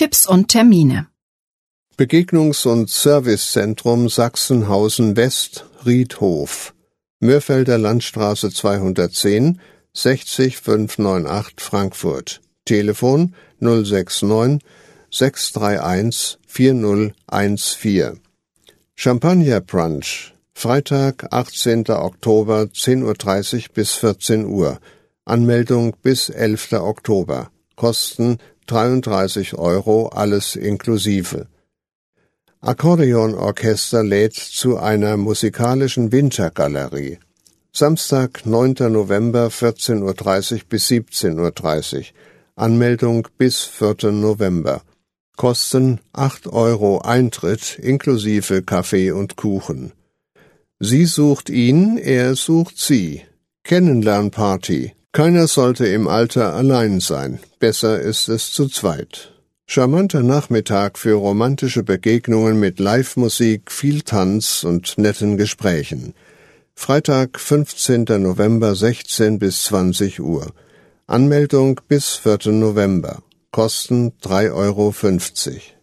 Tipps und Termine. Begegnungs- und Servicezentrum Sachsenhausen West, Riedhof, Mörfelder Landstraße 210, 60 598 Frankfurt. Telefon 069 631 4014. Champagner Brunch, Freitag, 18. Oktober, 10:30 Uhr bis 14 Uhr. Anmeldung bis 11. Oktober. Kosten 33 €, alles inklusive. Akkordeonorchester lädt zu einer musikalischen Wintergalerie. Samstag, 9. November, 14:30 Uhr bis 17:30 Uhr. Anmeldung bis 4. November. Kosten 8 € Eintritt inklusive Kaffee und Kuchen. Sie sucht ihn, er sucht sie. Kennenlernparty. Keiner sollte im Alter allein sein. Besser ist es zu zweit. Charmanter Nachmittag für romantische Begegnungen mit Live-Musik, viel Tanz und netten Gesprächen. Freitag, 15. November, 16 bis 20 Uhr. Anmeldung bis 4. November. Kosten 3,50 €.